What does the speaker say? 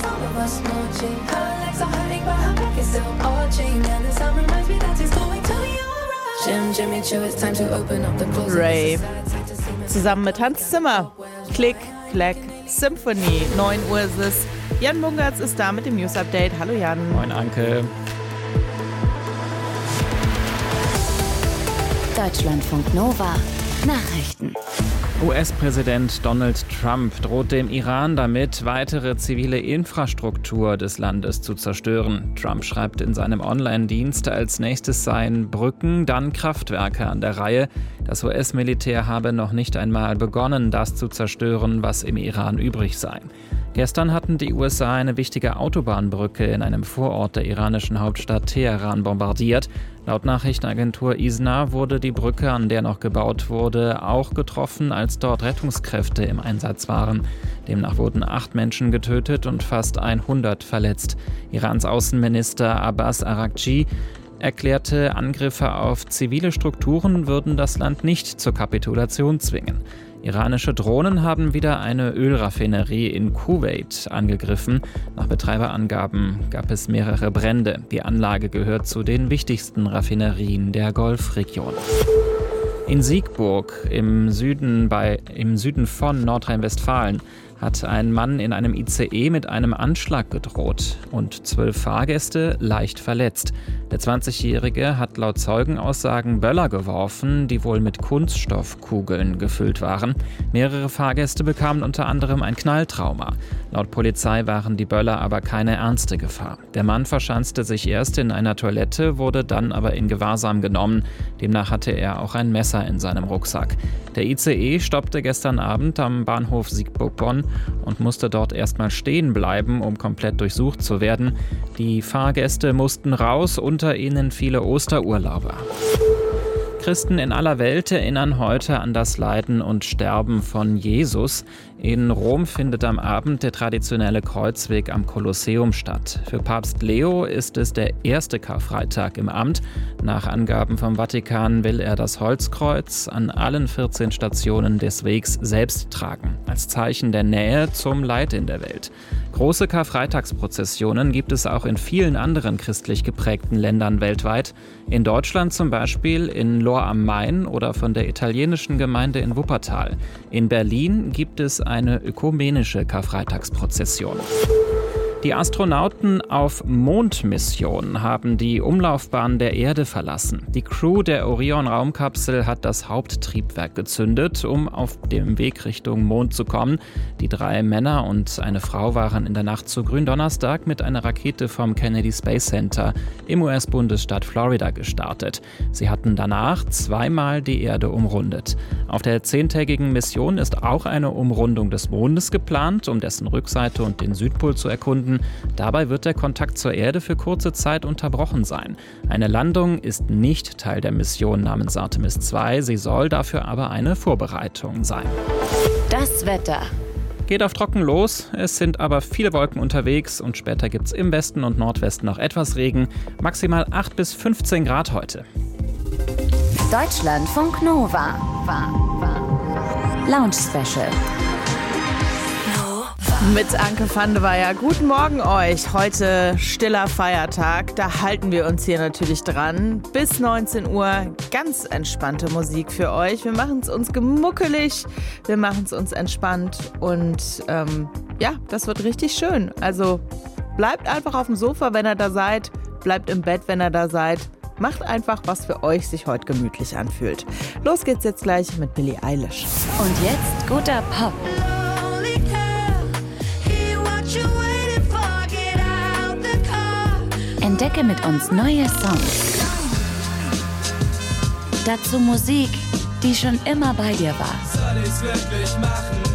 all of us marching. Her legs are hurting, but her back is still arching. And the sound reminds me that it's going to be alright. Jimmy Choo, it's time to open up the closet. Ray. Zusammen mit Hans Zimmer. Klick, Klack, Symphony. 9 Uhr ist es. Jan Bungertz ist da mit dem News-Update. Hallo Jan. Moin Anke. Deutschlandfunk Nova. Nachrichten. US-Präsident Donald Trump droht dem Iran damit, weitere zivile Infrastruktur des Landes zu zerstören. Trump schreibt in seinem Online-Dienst, als nächstes seien Brücken, dann Kraftwerke an der Reihe. Das US-Militär habe noch nicht einmal begonnen, das zu zerstören, was im Iran übrig sei. Gestern hatten die USA eine wichtige Autobahnbrücke in einem Vorort der iranischen Hauptstadt Teheran bombardiert. Laut Nachrichtenagentur ISNA wurde die Brücke, an der noch gebaut wurde, auch getroffen, als dort Rettungskräfte im Einsatz waren. Demnach wurden 8 Menschen getötet und fast 100 verletzt. Irans Außenminister Abbas Araghchi erklärte, Angriffe auf zivile Strukturen würden das Land nicht zur Kapitulation zwingen. Iranische Drohnen haben wieder eine Ölraffinerie in Kuwait angegriffen. Nach Betreiberangaben gab es mehrere Brände. Die Anlage gehört zu den wichtigsten Raffinerien der Golfregion. In Siegburg im Süden von Nordrhein-Westfalen hat ein Mann in einem ICE mit einem Anschlag gedroht und 12 Fahrgäste leicht verletzt. Der 20-Jährige hat laut Zeugenaussagen Böller geworfen, die wohl mit Kunststoffkugeln gefüllt waren. Mehrere Fahrgäste bekamen unter anderem ein Knalltrauma. Laut Polizei waren die Böller aber keine ernste Gefahr. Der Mann verschanzte sich erst in einer Toilette, wurde dann aber in Gewahrsam genommen. Demnach hatte er auch ein Messer in seinem Rucksack. Der ICE stoppte gestern Abend am Bahnhof Siegburg-Bonn und musste dort erstmal stehen bleiben, um komplett durchsucht zu werden. Die Fahrgäste mussten raus, unter ihnen viele Osterurlauber. Christen in aller Welt erinnern heute an das Leiden und Sterben von Jesus. In Rom findet am Abend der traditionelle Kreuzweg am Kolosseum statt. Für Papst Leo ist es der erste Karfreitag im Amt. Nach Angaben vom Vatikan will er das Holzkreuz an allen 14 Stationen des Wegs selbst tragen, als Zeichen der Nähe zum Leid in der Welt. Große Karfreitagsprozessionen gibt es auch in vielen anderen christlich geprägten Ländern weltweit. In Deutschland zum Beispiel in Lohr am Main oder von der italienischen Gemeinde in Wuppertal. In Berlin gibt es eine ökumenische Karfreitagsprozession. Die Astronauten auf Mondmission haben die Umlaufbahn der Erde verlassen. Die Crew der Orion-Raumkapsel hat das Haupttriebwerk gezündet, um auf dem Weg Richtung Mond zu kommen. Die 3 Männer und eine Frau waren in der Nacht zu Gründonnerstag mit einer Rakete vom Kennedy Space Center im US-Bundesstaat Florida gestartet. Sie hatten danach 2-mal die Erde umrundet. Auf der 10-tägigen Mission ist auch eine Umrundung des Mondes geplant, um dessen Rückseite und den Südpol zu erkunden. Dabei wird der Kontakt zur Erde für kurze Zeit unterbrochen sein. Eine Landung ist nicht Teil der Mission namens Artemis II, sie soll dafür aber eine Vorbereitung sein. Das Wetter. Geht auf trocken los, es sind aber viele Wolken unterwegs und später gibt es im Westen und Nordwesten noch etwas Regen. Maximal 8 bis 15 Grad heute. Deutschlandfunk Nova. Lounge Special. Mit Anke van de Weyer. Guten Morgen euch. Heute stiller Feiertag. Da halten wir uns hier natürlich dran. Bis 19 Uhr ganz entspannte Musik für euch. Wir machen es uns gemuckelig. Wir machen es uns entspannt. Und das wird richtig schön. Also bleibt einfach auf dem Sofa, wenn ihr da seid. Bleibt im Bett, wenn ihr da seid. Macht einfach, was für euch sich heute gemütlich anfühlt. Los geht's jetzt gleich mit Billie Eilish. Und jetzt guter Pop. Entdecke mit uns neue Songs. Dazu Musik, die schon immer bei dir war. Soll ich's wirklich machen?